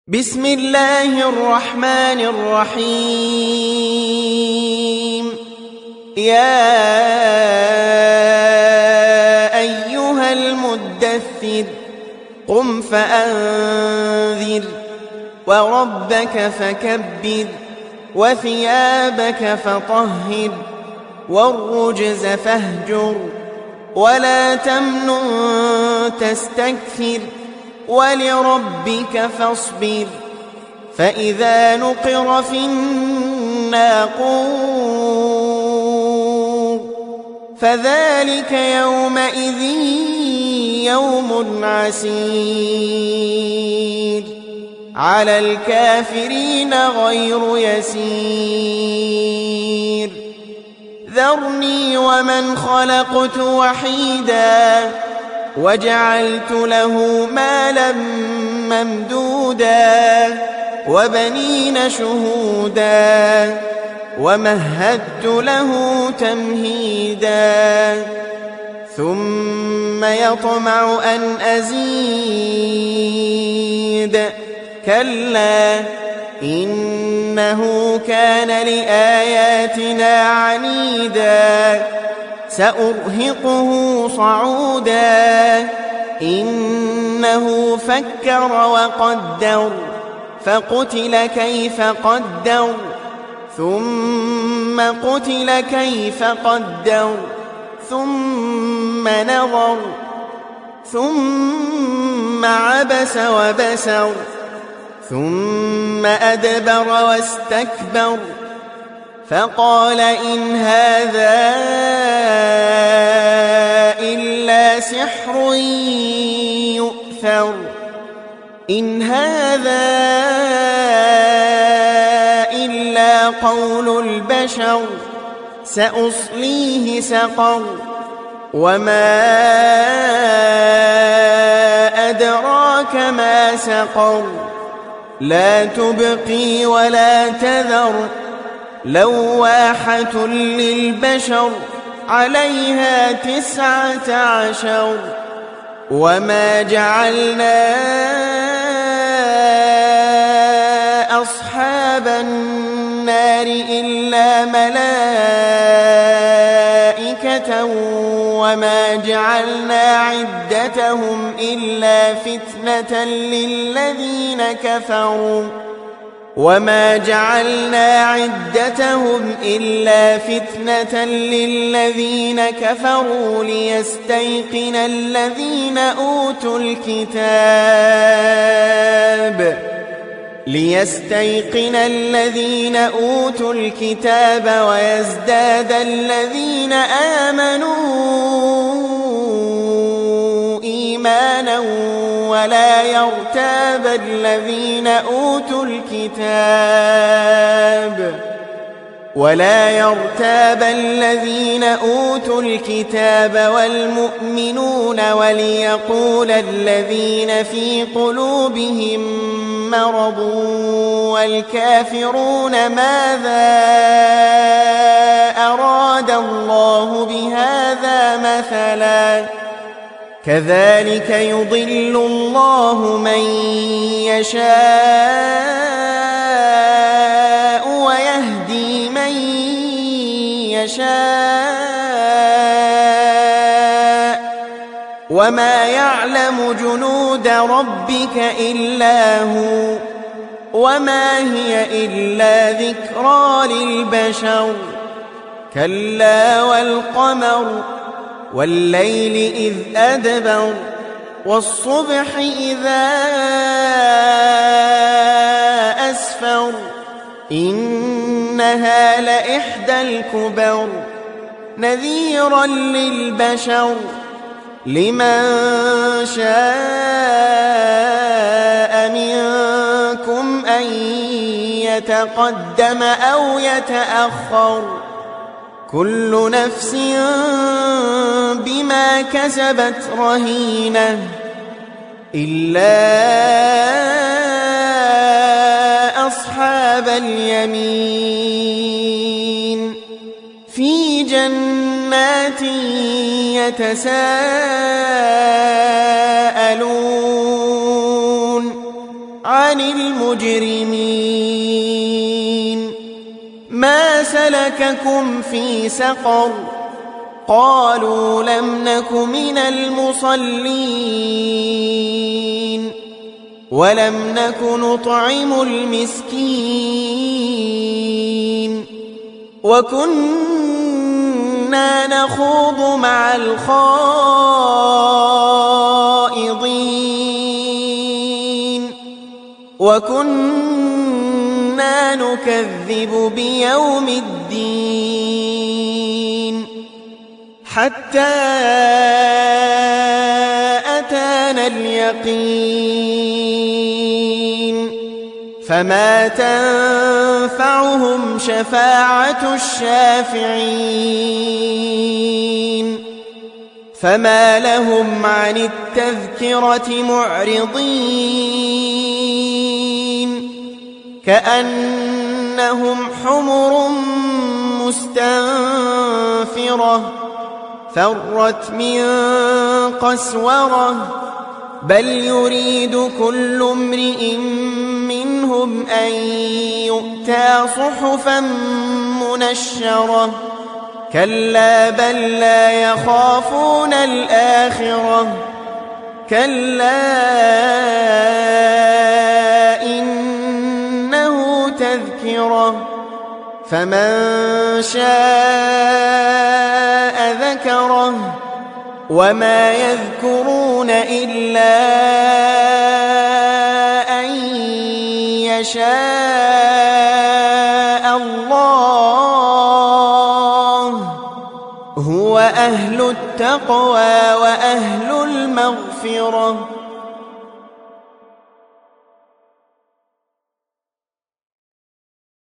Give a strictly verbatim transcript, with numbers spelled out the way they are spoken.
بسم الله الرحمن الرحيم. يا أيها المدثر قم فأنذر وربك فكبر وثيابك فطهر والرجز فاهجر ولا تمنن تستكثر ولربك فاصبر. فإذا نقر في الناقور فذلك يومئذ يوم عسير على الكافرين غير يسير. ذرني ومن خلقت وحيدا وجعلت له مالا ممدودا وبنين شهودا ومهدت له تمهيدا ثم يطمع أن أزيد كلا إنه كان لآياتنا عنيدا سأرهقه صعودا إنه فكر وقدر فقتل كيف قدر ثم قتل كيف قدر ثم نظر ثم عبس وبسر ثم أدبر واستكبر فقال إن هذا إلا سحر يؤثر إن هذا إلا قول البشر سأصليه سقر وما أدراك ما سقر لا تبقي ولا تذر لواحة للبشر عليها تسعة عشر. وما جعلنا أصحاب النار إلا ملائكة وما جعلنا عدتهم إلا فتنة للذين كفروا وما جعلنا عدتهم إلا فتنة للذين كفروا ليستيقن الذين أوتوا الكتاب ليستيقن الذين أوتوا الكتاب ويزداد الذين آمنوا إيمانا ولا يرتاب الذين أوتوا الكتاب ولا يرتاب الذين أوتوا الكتاب والمؤمنون وليقول الذين في قلوبهم مرض والكافرون ماذا أراد الله بهذا مثلا كذلك يضل الله من يشاء ويهدي من يشاء وما يعلم جنود ربك إلا هو وما هي إلا ذكرى للبشر. كلا والقمر والليل إذ أدبر والصبح إذا أسفر إنها لإحدى الكبر نذيرا للبشر لمن شاء منكم أن يتقدم أو يتأخر كل نفس بما كسبت رهينة إلا أصحاب اليمين في جنات يتساءلون عن المجرمين ما سلككم في سقر قالوا لم نك من المصلين ولم نك نطعم المسكين وكنا نخوض مع الخائضين وكنا نكذب بيوم الدين حتى أتانا اليقين فما تنفعهم شفاعة الشافعين فما لهم عن التذكرة معرضين كأنهم حمر مستنفرة فرت من قسورة بل يريد كل امرئ منهم أن يؤتى صحفا منشرة كلا بل لا يخافون الآخرة كلا إنه تذكرة فمن شاء ذكره وما يذكرون إلا أن يشاء الله هو أهل التقوى وأهل المغفرة